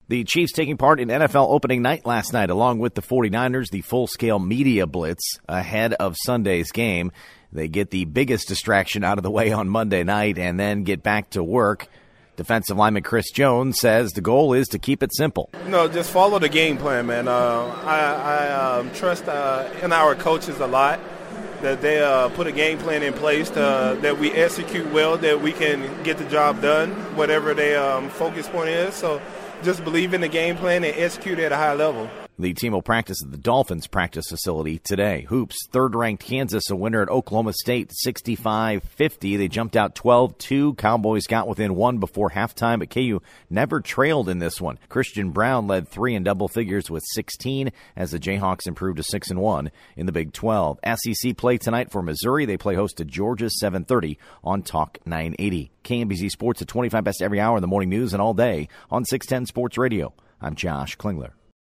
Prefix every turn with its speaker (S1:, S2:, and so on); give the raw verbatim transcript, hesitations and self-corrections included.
S1: The Chiefs taking part in N F L opening night last night, along with the 49ers, the full-scale media blitz ahead of Sunday's game. They get the biggest distraction out of the way on Monday night and then get back to work. Defensive lineman Chris Jones says the goal is to keep it simple.
S2: No, just follow the game plan, man. Uh, I, I um, trust uh, in our coaches a lot, that they uh, put a game plan in place to, that we execute well, that we can get the job done, whatever their um, focus point is. So just believe in the game plan and execute at a high level.
S1: The team will practice at the Dolphins practice facility today. Hoops, third-ranked Kansas, a winner at Oklahoma State, sixty-five fifty. They jumped out twelve two. Cowboys got within one before halftime, but K U never trailed in this one. Christian Brown led three in double figures with sixteen as the Jayhawks improved to six and one in the Big twelve. S E C play tonight for Missouri. They play host to Georgia, seven thirty on Talk nine eighty. K M B Z Sports at twenty-five best every hour in the morning news and all day on six ten Sports Radio. I'm Josh Klingler.